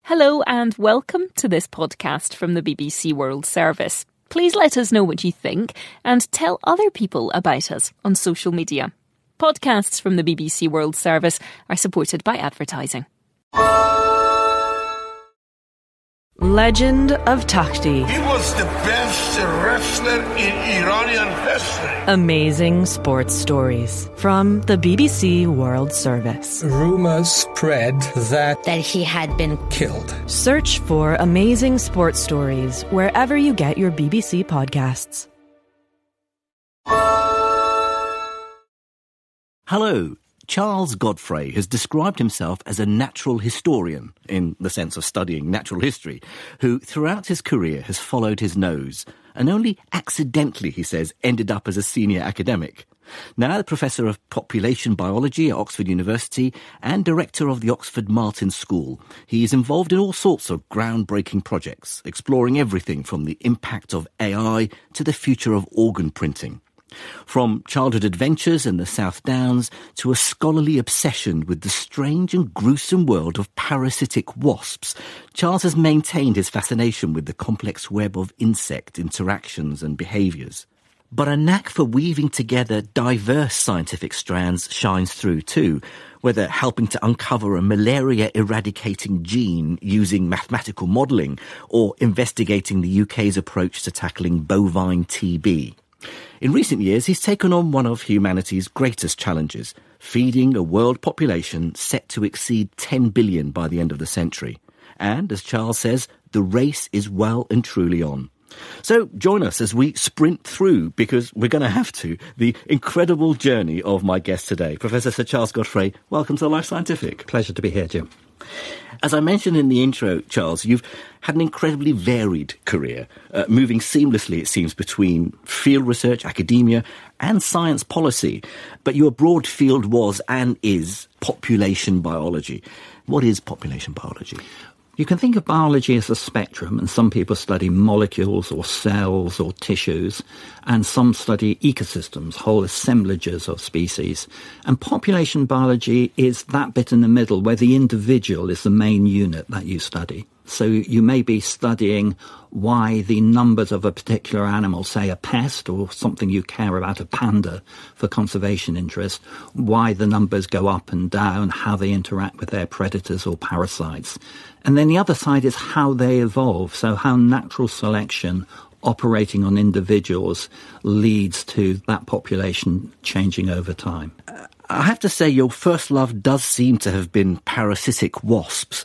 Hello and welcome to this podcast from the BBC World Service. Please let us know what you think and tell other people about us on social media. Podcasts from the BBC World Service are supported by advertising. Legend of Takhti. He was the best wrestler in Iranian history. Amazing sports stories from the BBC World Service. Rumours spread that he had been killed. Search for Amazing Sports Stories wherever you get your BBC podcasts. Hello. Charles Godfrey has described himself as a natural historian, in the sense of studying natural history, who throughout his career has followed his nose, and only accidentally, he says, ended up as a senior academic. Now the Professor of Population Biology at Oxford University and Director of the Oxford Martin School, he is involved in all sorts of groundbreaking projects, exploring everything from the impact of AI to the future of organ printing. From childhood adventures in the South Downs to a scholarly obsession with the strange and gruesome world of parasitic wasps, Charles has maintained his fascination with the complex web of insect interactions and behaviours. But a knack for weaving together diverse scientific strands shines through too, whether helping to uncover a malaria-eradicating gene using mathematical modelling or investigating the UK's approach to tackling bovine TB. In recent years, he's taken on one of humanity's greatest challenges, feeding a world population set to exceed 10 billion by the end of the century. And, as Charles says, the race is well and truly on. So join us as we sprint through, because we're going to have to, the incredible journey of my guest today. Professor Sir Charles Godfrey, welcome to Life Scientific. Pleasure to be here, Jim. As I mentioned in the intro, Charles, you've had an incredibly varied career, moving seamlessly, it seems, between field research, academia and science policy. But your broad field was and is population biology. What is population biology? You can think of biology as a spectrum, and some people study molecules or cells or tissues, and some study ecosystems, whole assemblages of species. And population biology is that bit in the middle where the individual is the main unit that you study. So you may be studying why the numbers of a particular animal, say a pest or something you care about, a panda, for conservation interest, why the numbers go up and down, how they interact with their predators or parasites. And then the other side is how they evolve, so how natural selection operating on individuals leads to that population changing over time. I have to say your first love does seem to have been parasitic wasps.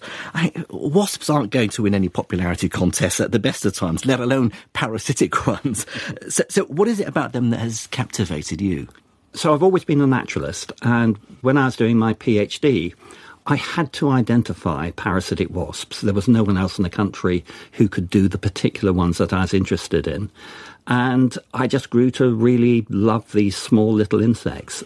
Wasps aren't going to win any popularity contests at the best of times, let alone parasitic ones. So what is it about them that has captivated you? So I've always been a naturalist, and when I was doing my PhD, I had to identify parasitic wasps. There was no one else in the country who could do the particular ones that I was interested in. And I just grew to really love these small little insects.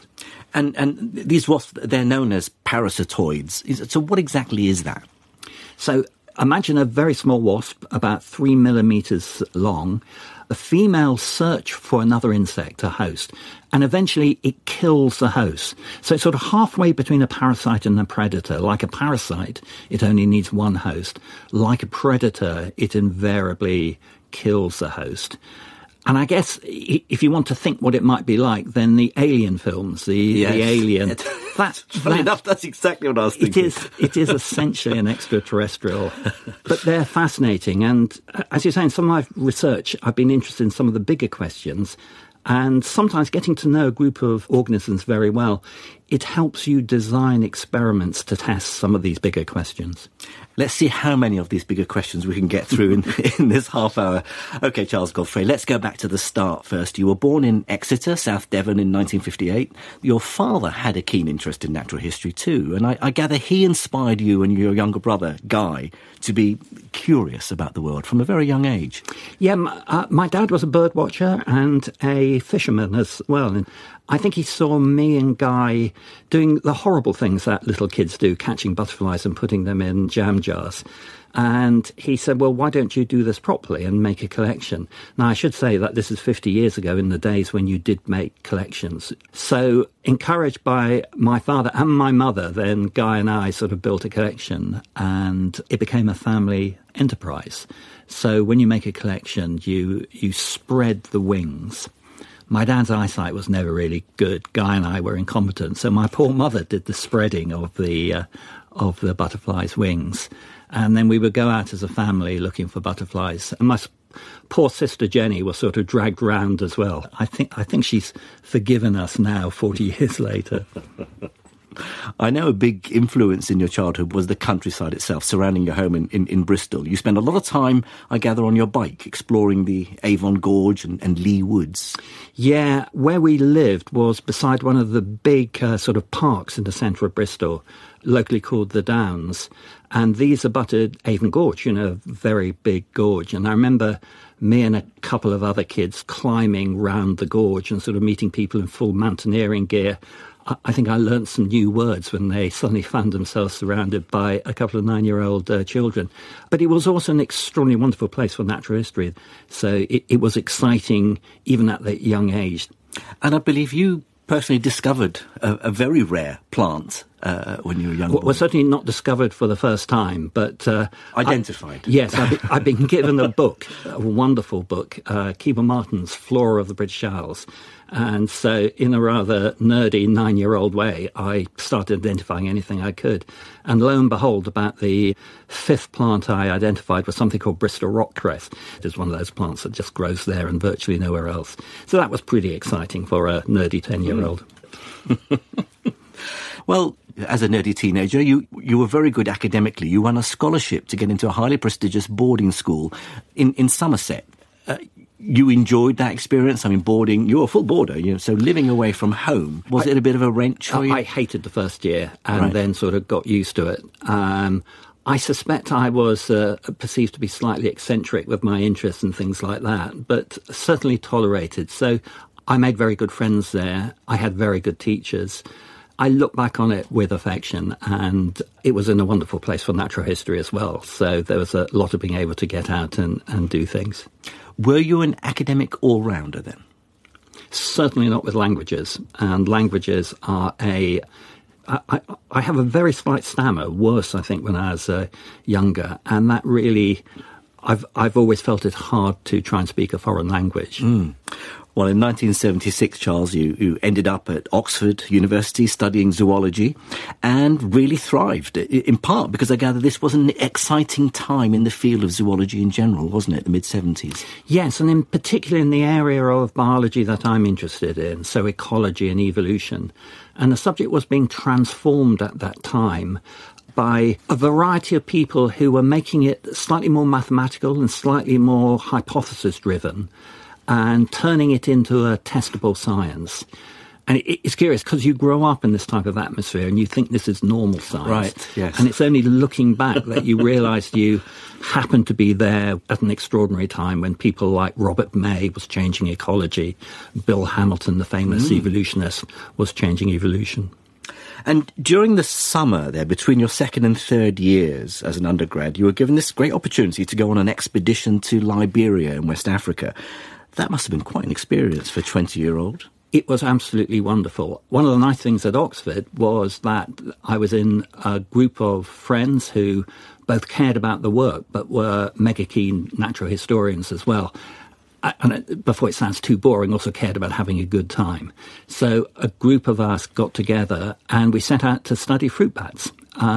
And these wasps, they're known as parasitoids. So what exactly is that? So imagine a very small wasp, about 3 millimetres long. The females search for another insect, a host, and eventually it kills the host. So it's sort of halfway between a parasite and a predator. Like a parasite, it only needs one host. Like a predator, it invariably kills the host. And I guess if you want to think what it might be like, then the Alien films, the Alien... Funny enough, that's exactly what I was thinking. It is essentially an extraterrestrial. But they're fascinating. And as you're saying, some of my research, I've been interested in some of the bigger questions. And sometimes getting to know a group of organisms very well, it helps you design experiments to test some of these bigger questions. Let's see how many of these bigger questions we can get through in this half hour. OK, Charles Godfrey, let's go back to the start first. You were born in Exeter, South Devon in 1958. Your father had a keen interest in natural history too, and I gather he inspired you and your younger brother, Guy, to be curious about the world from a very young age. Yeah, my dad was a bird watcher and a fisherman as well. And I think he saw me and Guy doing the horrible things that little kids do, catching butterflies and putting them in jam jars. And he said, well, why don't you do this properly and make a collection? Now, I should say that this is 50 years ago, in the days when you did make collections. So, encouraged by my father and my mother, then Guy and I sort of built a collection, and it became a family enterprise. So when you make a collection, you spread the wings. My dad's eyesight was never really good. Guy and I were incompetent, so my poor mother did the spreading of the butterflies' wings. And then we would go out as a family looking for butterflies. And my poor sister Jenny was sort of dragged round as well. I think she's forgiven us now, 40 years later. I know a big influence in your childhood was the countryside itself, surrounding your home in Bristol. You spent a lot of time, I gather, on your bike, exploring the Avon Gorge and Lee Woods. Yeah, where we lived was beside one of the big sort of parks in the centre of Bristol, locally called the Downs. And these abutted Avon Gorge, a very big gorge. And I remember me and a couple of other kids climbing round the gorge and sort of meeting people in full mountaineering gear. I think I learnt some new words when they suddenly found themselves surrounded by a couple of 9-year-old children. But it was also an extraordinarily wonderful place for natural history. So it was exciting even at that young age. And I believe you personally discovered a very rare plant when you were young. Well, certainly not discovered for the first time, but identified. Yes, I've been given a book, a wonderful book, Keeper Martin's Flora of the British Isles. And so in a rather nerdy 9-year-old way, I started identifying anything I could. And lo and behold, about the 5th plant I identified was something called Bristol rockcress. It's one of those plants that just grows there and virtually nowhere else. So that was pretty exciting for a nerdy 10-year-old. Well, as a nerdy teenager, you were very good academically. You won a scholarship to get into a highly prestigious boarding school in Somerset. You enjoyed that experience? I mean, boarding, you were a full boarder, so living away from home. Was it a bit of a wrench for you? I hated the first year and then sort of got used to it. I suspect I was perceived to be slightly eccentric with my interests and things like that, but certainly tolerated. So I made very good friends there. I had very good teachers. I look back on it with affection, and it was in a wonderful place for natural history as well. So there was a lot of being able to get out and do things. Were you an academic all-rounder then? Certainly not with languages. And languages are I have a very slight stammer, worse, I think, when I was younger. And that really, I've always felt it hard to try and speak a foreign language. Well, in 1976, Charles, you ended up at Oxford University studying zoology and really thrived, in part because I gather this was an exciting time in the field of zoology in general, wasn't it, the mid-70s? Yes, and in particular in the area of biology that I'm interested in, so ecology and evolution. And the subject was being transformed at that time by a variety of people who were making it slightly more mathematical and slightly more hypothesis-driven, and turning it into a testable science. And it's curious, because you grow up in this type of atmosphere and you think this is normal science. Right, yes. And it's only looking back that you realise you happened to be there at an extraordinary time when people like Robert May was changing ecology, Bill Hamilton, the famous evolutionist, was changing evolution. And during the summer there, between your second and third years as an undergrad, you were given this great opportunity to go on an expedition to Liberia in West Africa. That must have been quite an experience for a 20-year-old. It was absolutely wonderful. One of the nice things at Oxford was that I was in a group of friends who both cared about the work but were mega keen natural historians as well. And before it sounds too boring, also cared about having a good time. So a group of us got together and we set out to study fruit bats.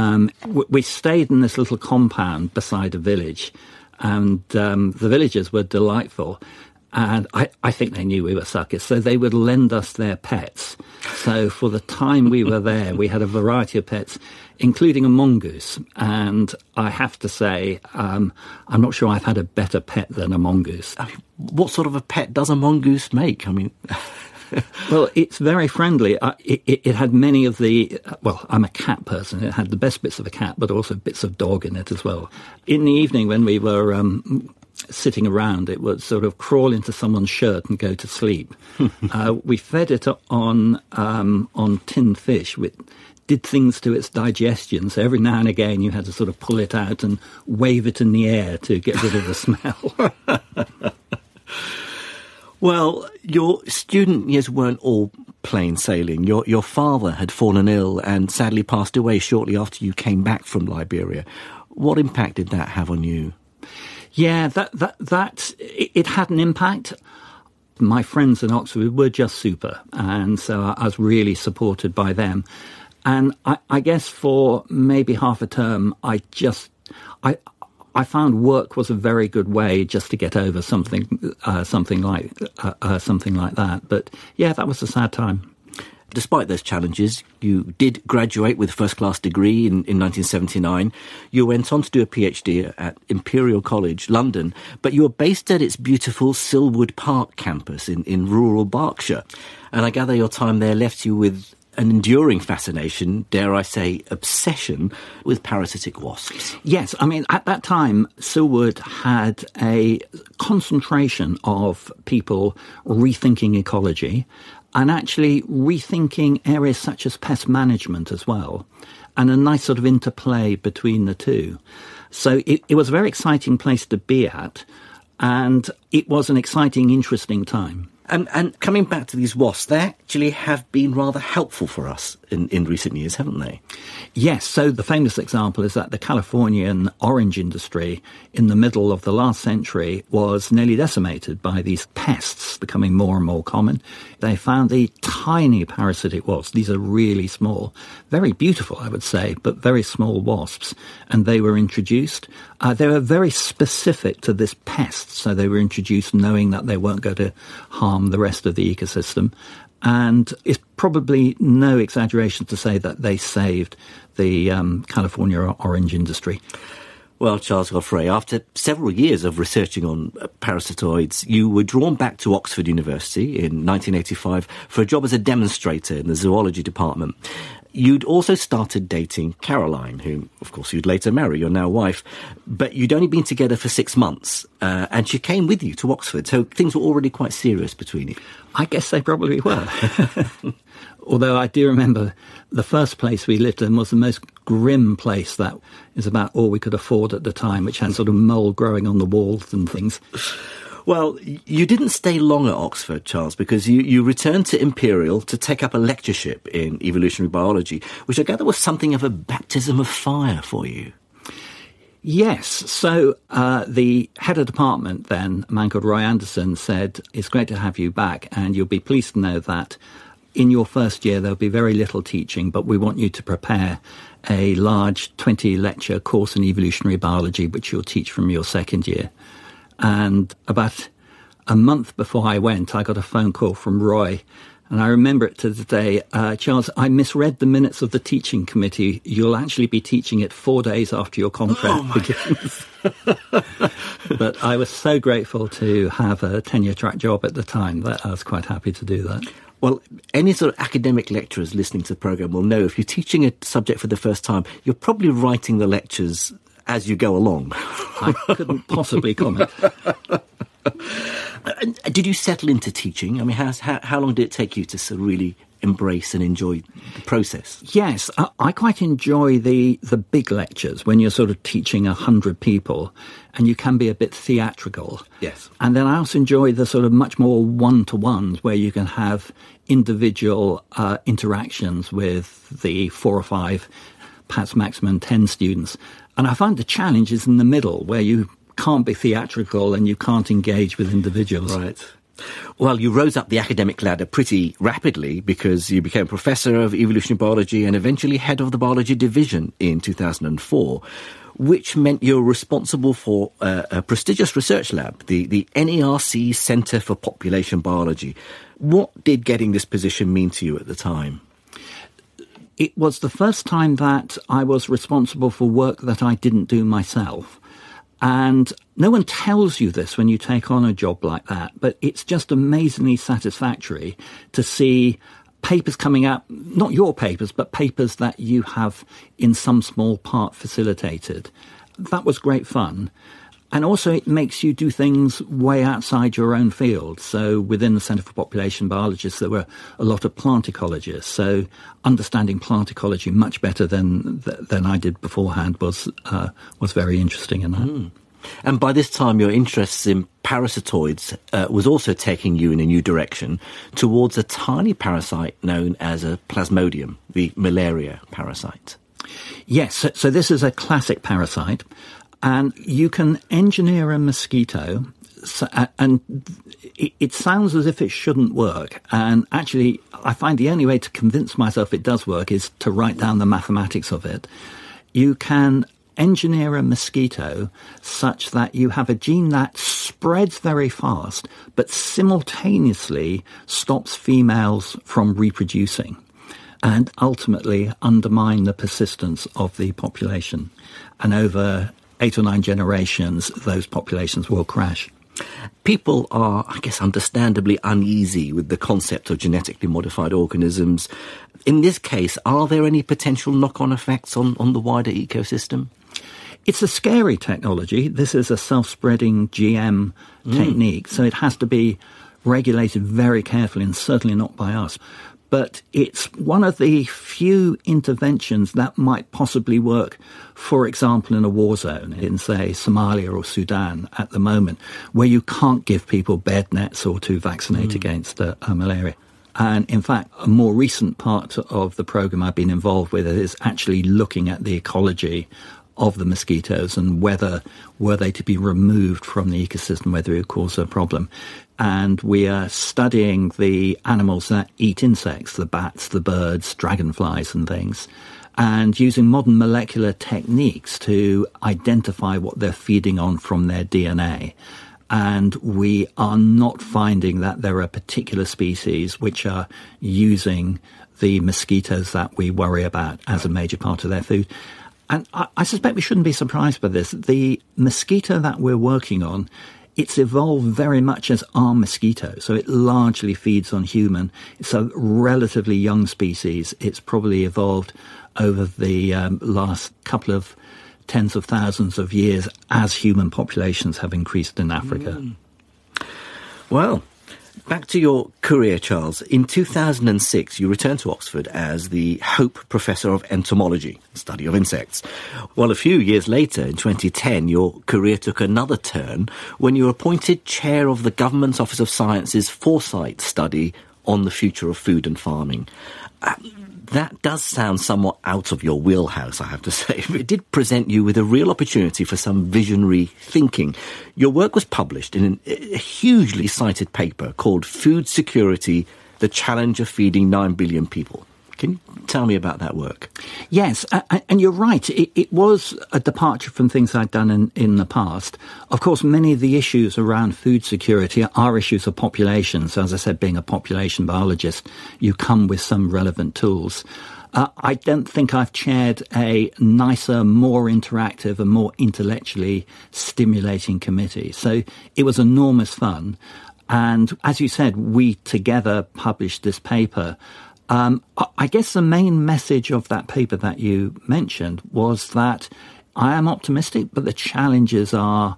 We stayed in this little compound beside a village, and the villagers were delightful. And I think they knew we were suckers, so they would lend us their pets. So for the time we were there, we had a variety of pets, including a mongoose. And I have to say, I'm not sure I've had a better pet than a mongoose. I mean, what sort of a pet does a mongoose make? I mean... Well, it's very friendly. It had many of the... Well, I'm a cat person. It had the best bits of a cat, but also bits of dog in it as well. In the evening, when we were sitting around. It would sort of crawl into someone's shirt and go to sleep. We fed it on tinned fish, which did things to its digestion. So every now and again you had to sort of pull it out and wave it in the air to get rid of the smell. Well, your student years weren't all plain sailing. Your father had fallen ill and sadly passed away shortly after you came back from Liberia. What impact did that have on you? Yeah, it had an impact. My friends in Oxford were just super, and so I was really supported by them. And I guess for maybe half a term, I found work was a very good way just to get over something like that. But yeah, that was a sad time. Despite those challenges, you did graduate with a first-class degree in 1979. You went on to do a PhD at Imperial College, London, but you were based at its beautiful Silwood Park campus in rural Berkshire. And I gather your time there left you with an enduring fascination, dare I say, obsession with parasitic wasps. Yes, I mean, at that time, Silwood had a concentration of people rethinking ecology and actually rethinking areas such as pest management as well, and a nice sort of interplay between the two. So it was a very exciting place to be at, and it was an exciting, interesting time. And coming back to these wasps, they actually have been rather helpful for us in recent years, haven't they? Yes, so the famous example is that the Californian orange industry in the middle of the last century was nearly decimated by these pests becoming more and more common. They found the tiny parasitic wasps. These are really small, very beautiful, I would say, but very small wasps. And they were introduced. They were very specific to this pest, so they were introduced knowing that they weren't going to harm the rest of the ecosystem. And it's probably no exaggeration to say that they saved the California orange industry. Well, Charles Godfrey, after several years of researching on parasitoids, you were drawn back to Oxford University in 1985 for a job as a demonstrator in the zoology department. You'd also started dating Caroline, whom, of course, you'd later marry, your now wife, but you'd only been together for 6 months, and she came with you to Oxford, so things were already quite serious between you. I guess they probably were. Although I do remember the first place we lived in was the most grim place that is about all we could afford at the time, which had sort of mould growing on the walls and things. Well, you didn't stay long at Oxford, Charles, because you returned to Imperial to take up a lectureship in evolutionary biology, which I gather was something of a baptism of fire for you. Yes. So the head of department then, a man called Roy Anderson, said, "It's great to have you back, and you'll be pleased to know that in your first year there'll be very little teaching, but we want you to prepare a large 20-lecture course in evolutionary biology, which you'll teach from your second year." And about a month before I went, I got a phone call from Roy, and I remember it to the day. "Charles, I misread the minutes of the teaching committee. You'll actually be teaching it 4 days after your contract begins." But I was so grateful to have a tenure-track job at the time that I was quite happy to do that. Well, any sort of academic lecturers listening to the programme will know if you're teaching a subject for the first time, you're probably writing the lectures as you go along. I couldn't possibly comment. Did you settle into teaching? I mean, how long did it take you to sort of really embrace and enjoy the process? Yes, I quite enjoy the big lectures when you're sort of teaching 100 people and you can be a bit theatrical. Yes. And then I also enjoy the sort of much more one-to-ones where you can have individual interactions with the 4 or 5, perhaps maximum 10 students. And I find the challenge is in the middle where you can't be theatrical and you can't engage with individuals. Right. Well, you rose up the academic ladder pretty rapidly because you became professor of evolutionary biology and eventually head of the biology division in 2004, which meant you're responsible for a prestigious research lab, the NERC Centre for Population Biology. What did getting this position mean to you at the time? It was the first time that I was responsible for work that I didn't do myself. And no one tells you this when you take on a job like that, but it's just amazingly satisfactory to see papers coming out, not your papers, but papers that you have in some small part facilitated. That was great fun. And also it makes you do things way outside your own field. So within the Centre for Population Biologists, there were a lot of plant ecologists. So understanding plant ecology much better than I did beforehand was very interesting in that. Mm. And by this time, your interests in parasitoids was also taking you in a new direction towards a tiny parasite known as a plasmodium, the malaria parasite. Yes, so this is a classic parasite. And you can engineer a mosquito, and it sounds as if it shouldn't work. And actually, I find the only way to convince myself it does work is to write down the mathematics of it. You can engineer a mosquito such that you have a gene that spreads very fast, but simultaneously stops females from reproducing and ultimately undermine the persistence of the population. And over 8 or 9 generations, those populations will crash. People are, I guess, understandably uneasy with the concept of genetically modified organisms. In this case, are there any potential knock-on effects on the wider ecosystem? It's a scary technology. This is a self-spreading GM technique, so it has to be regulated very carefully and certainly not by us. But it's one of the few interventions that might possibly work, for example, in a war zone, in, say, Somalia or Sudan at the moment, where you can't give people bed nets or to vaccinate against malaria. And in fact, a more recent part of the programme I've been involved with is actually looking at the ecology of the mosquitoes and whether were they to be removed from the ecosystem, whether it would cause a problem. And we are studying the animals that eat insects, the bats, the birds, dragonflies and things, and using modern molecular techniques to identify what they're feeding on from their DNA. And we are not finding that there are particular species which are using the mosquitoes that we worry about as a major part of their food. And I suspect we shouldn't be surprised by this. The mosquito that we're working on, it's evolved very much as our mosquito. So it largely feeds on human. It's a relatively young species. It's probably evolved over the last couple of tens of thousands of years as human populations have increased in Africa. Well, back to your career, Charles. In 2006, you returned to Oxford as the Hope Professor of Entomology, study of insects. Well, a few years later, in 2010, your career took another turn when you were appointed chair of the Government Office of Science's Foresight Study on the future of food and farming. That does sound somewhat out of your wheelhouse, I have to say. It did present you with a real opportunity for some visionary thinking. Your work was published in a hugely cited paper called Food Security, The Challenge of Feeding 9 Billion People. Can you tell me about that work? Yes, and you're right. It was a departure from things I'd done in the past. Of course, many of the issues around food security are issues of population. So as I said, being a population biologist, you come with some relevant tools. I don't think I've chaired a nicer, more interactive and more intellectually stimulating committee. So it was enormous fun. And as you said, we together published this paper. I guess the main message of that paper that you mentioned was that I am optimistic, but the challenges are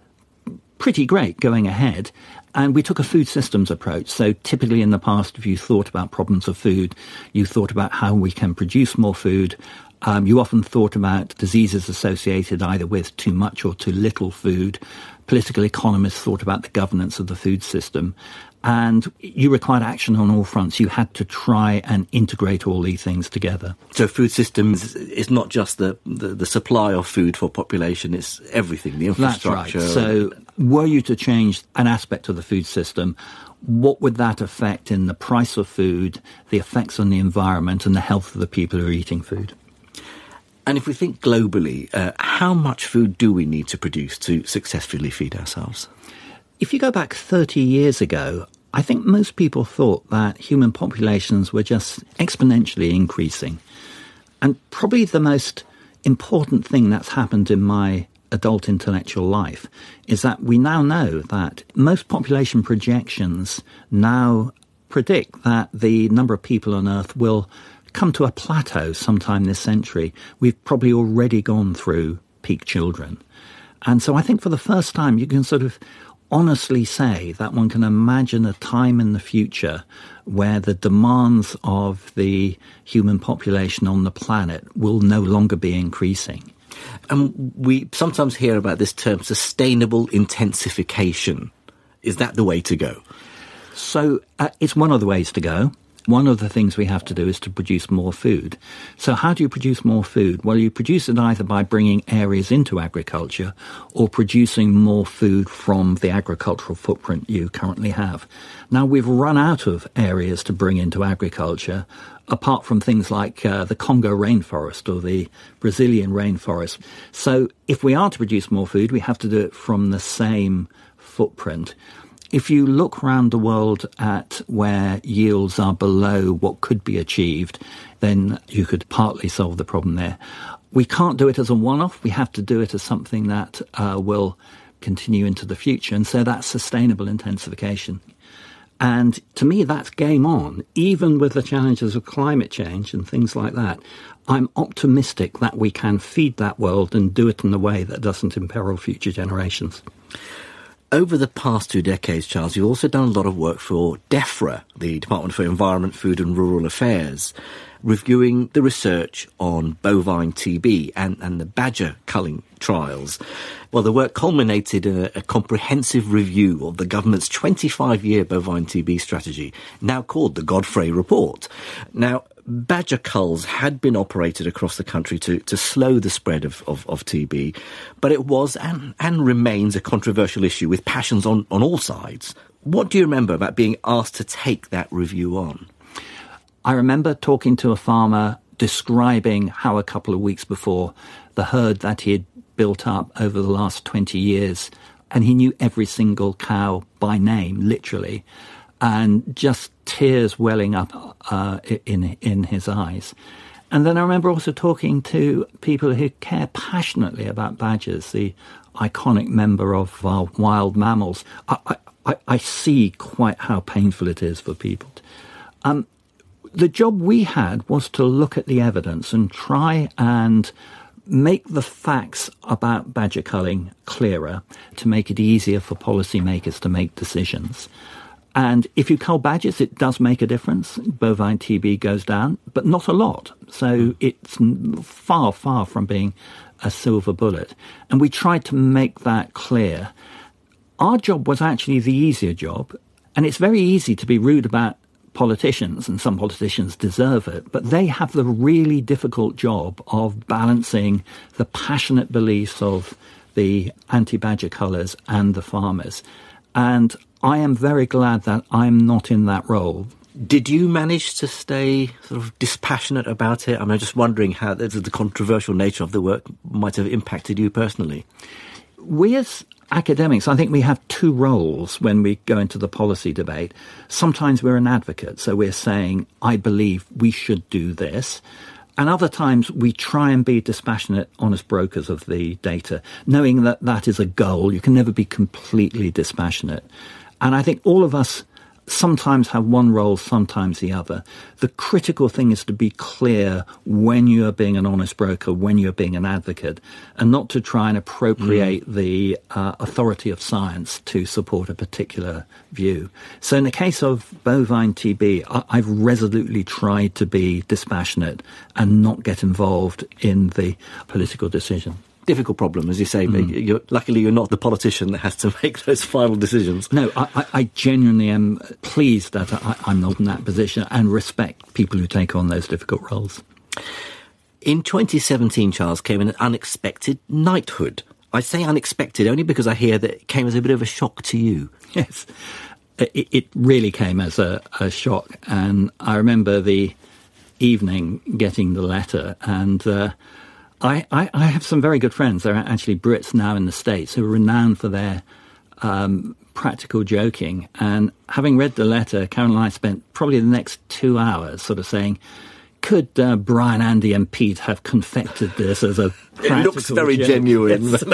pretty great going ahead. And we took a food systems approach. So typically in the past, if you thought about problems of food, you thought about how we can produce more food. You often thought about diseases associated either with too much or too little food. Political economists thought about the governance of the food system. And you required action on all fronts. You had to try and integrate all these things together. So food systems is not just the supply of food for population, it's everything, the infrastructure. That's right. So were you to change an aspect of the food system, what would that affect in the price of food, the effects on the environment and the health of the people who are eating food? And if we think globally, how much food do we need to produce to successfully feed ourselves? If you go back 30 years ago, I think most people thought that human populations were just exponentially increasing. And probably the most important thing that's happened in my adult intellectual life is that we now know that most population projections now predict that the number of people on Earth will come to a plateau sometime this century. We've probably already gone through peak children. And so I think for the first time you can sort of honestly say that one can imagine a time in the future where the demands of the human population on the planet will no longer be increasing. And we sometimes hear about this term, sustainable intensification. Is that the way to go? So it's one of the ways to go. One of the things we have to do is to produce more food. So how do you produce more food? Well, you produce it either by bringing areas into agriculture or producing more food from the agricultural footprint you currently have. Now, we've run out of areas to bring into agriculture, apart from things like the Congo rainforest or the Brazilian rainforest. So if we are to produce more food, we have to do it from the same footprint. If you look around the world at where yields are below what could be achieved, then you could partly solve the problem there. We can't do it as a one-off. We have to do it as something that will continue into the future. And so that's sustainable intensification. And to me, that's game on. Even with the challenges of climate change and things like that, I'm optimistic that we can feed that world and do it in a way that doesn't imperil future generations. Over the past 2 decades, Charles, you've also done a lot of work for DEFRA, the Department for Environment, Food and Rural Affairs, reviewing the research on bovine TB and the badger culling trials. Well, the work culminated in a comprehensive review of the government's 25-year bovine TB strategy, now called the Godfrey Report. Now, badger culls had been operated across the country to slow the spread of TB, but it was and remains a controversial issue with passions on all sides. What do you remember about being asked to take that review on? I remember talking to a farmer describing how a couple of weeks before the herd that he had built up over the last 20 years, and he knew every single cow by name, literally, and just tears welling up in his eyes. And then I remember also talking to people who care passionately about badgers, the iconic member of our wild mammals. I see quite how painful it is for people. The job we had was to look at the evidence and try and make the facts about badger culling clearer, to make it easier for policymakers to make decisions. And if you cull badgers, it does make a difference. Bovine TB goes down, but not a lot. So it's far, far from being a silver bullet. And we tried to make that clear. Our job was actually the easier job. And it's very easy to be rude about politicians, and some politicians deserve it, but they have the really difficult job of balancing the passionate beliefs of the anti-badger cullers and the farmers. And I am very glad that I'm not in that role. Did you manage to stay sort of dispassionate about it? I'm just wondering how the controversial nature of the work might have impacted you personally. We as academics, I think we have two roles when we go into the policy debate. Sometimes we're an advocate, so we're saying, I believe we should do this. And other times we try and be dispassionate, honest brokers of the data, knowing that that is a goal. You can never be completely dispassionate. And I think all of us sometimes have one role, sometimes the other. The critical thing is to be clear when you are being an honest broker, when you're being an advocate, and not to try and appropriate the authority of science to support a particular view. So in the case of bovine TB, I've resolutely tried to be dispassionate and not get involved in the political decision. Difficult problem, as you say, but luckily you're not the politician that has to make those final decisions. No, I genuinely am pleased that I'm not in that position and respect people who take on those difficult roles. In 2017, Charles, came an unexpected knighthood. I say unexpected only because I hear that it came as a bit of a shock to you. Yes, it really came as a shock. And I remember the evening getting the letter, and I have some very good friends. They're actually Brits now in the States who are renowned for their practical joking. And having read the letter, Karen and I spent probably the next 2 hours sort of saying, could Brian, Andy and Pete have confected this as a practical It looks very joke? genuine. Yes.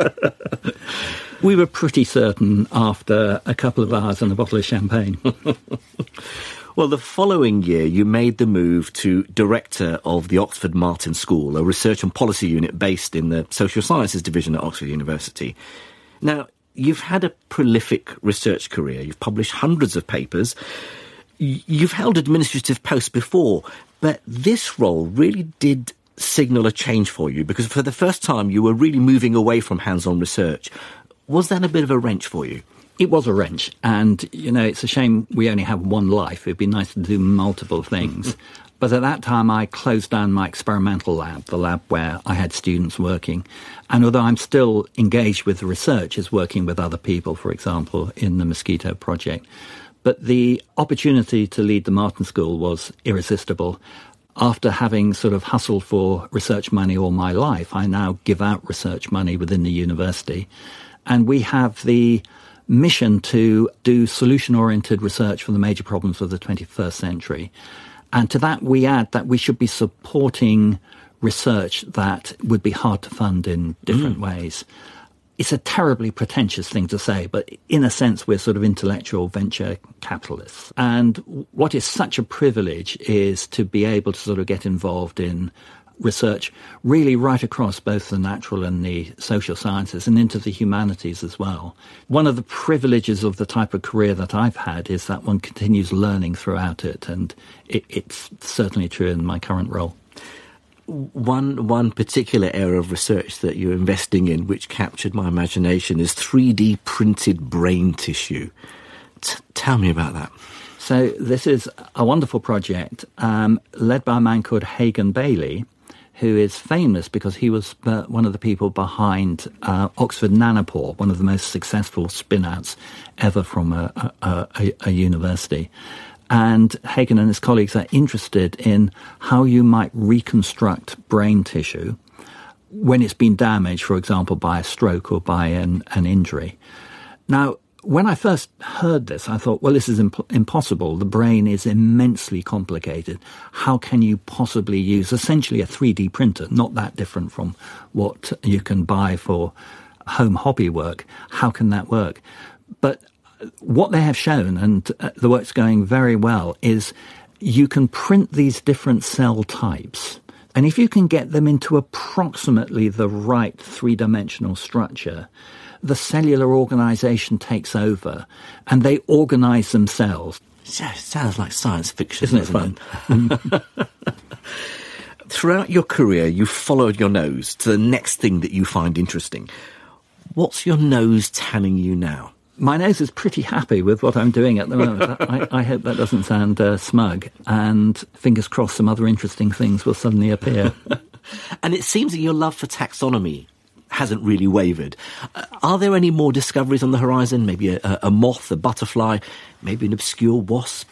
We were pretty certain after a couple of hours and a bottle of champagne. Well, the following year, you made the move to director of the Oxford Martin School, a research and policy unit based in the Social Sciences Division at Oxford University. Now, you've had a prolific research career. You've published hundreds of papers. You've held administrative posts before, but this role really did signal a change for you, because for the first time you were really moving away from hands-on research. Was that a bit of a wrench for you? It was a wrench, and, it's a shame we only have one life. It'd be nice to do multiple things. But at that time, I closed down my experimental lab, the lab where I had students working. And although I'm still engaged with the research, is working with other people, for example, in the Mosquito Project. But the opportunity to lead the Martin School was irresistible. After having sort of hustled for research money all my life, I now give out research money within the university. And we have the mission to do solution-oriented research for the major problems of the 21st century. And to that, we add that we should be supporting research that would be hard to fund in different ways. It's a terribly pretentious thing to say, but in a sense, we're sort of intellectual venture capitalists. And what is such a privilege is to be able to sort of get involved in research really right across both the natural and the social sciences and into the humanities as well. One of the privileges of the type of career that I've had is that one continues learning throughout it, and it's certainly true in my current role. One particular area of research that you're investing in, which captured my imagination, is 3D printed brain tissue. Tell me about that. So this is a wonderful project led by a man called Hagan Bailey, who is famous because he was one of the people behind Oxford Nanopore, one of the most successful spin-outs ever from a university. And Hagan and his colleagues are interested in how you might reconstruct brain tissue when it's been damaged, for example, by a stroke or by an injury. Now, when I first heard this, I thought, well, this is impossible. The brain is immensely complicated. How can you possibly use essentially a 3D printer, not that different from what you can buy for home hobby work? How can that work? But what they have shown, and the work's going very well, is you can print these different cell types. And if you can get them into approximately the right three-dimensional structure, the cellular organisation takes over and they organise themselves. Sounds like science fiction. Isn't it fun? Throughout your career, you followed your nose to the next thing that you find interesting. What's your nose telling you now? My nose is pretty happy with what I'm doing at the moment. I hope that doesn't sound smug. And fingers crossed some other interesting things will suddenly appear. And it seems that your love for taxonomy hasn't really wavered. Are there any more discoveries on the horizon? Maybe a moth, a butterfly, maybe an obscure wasp?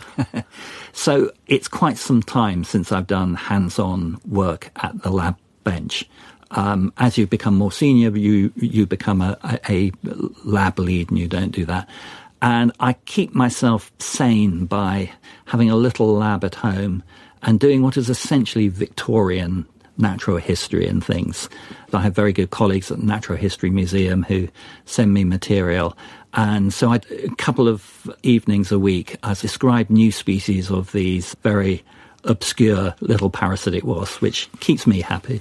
So it's quite some time since I've done hands-on work at the lab bench. As you become more senior, you become a lab lead, and you don't do that. And I keep myself sane by having a little lab at home and doing what is essentially Victorian natural history and things. I have very good colleagues at the Natural History Museum who send me material. And so a couple of evenings a week, I describe new species of these very obscure little parasitic wasps, which keeps me happy.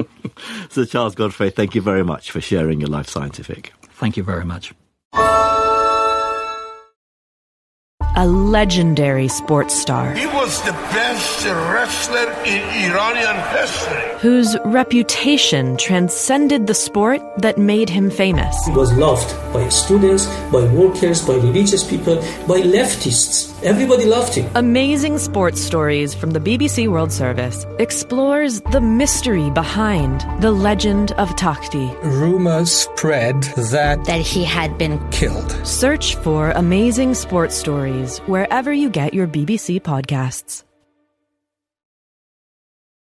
Sir Charles Godfrey, thank you very much for sharing your Life Scientific. Thank you very much. A legendary sports star He was the best wrestler in Iranian history. whose reputation transcended the sport that made him famous. He was loved by students, by workers, by religious people, by leftists. Everybody loved him. Amazing Sports Stories from the BBC World Service explores the mystery behind the legend of Takhti. Rumors spread that he had been killed. Search for Amazing Sports Stories wherever you get your BBC podcasts.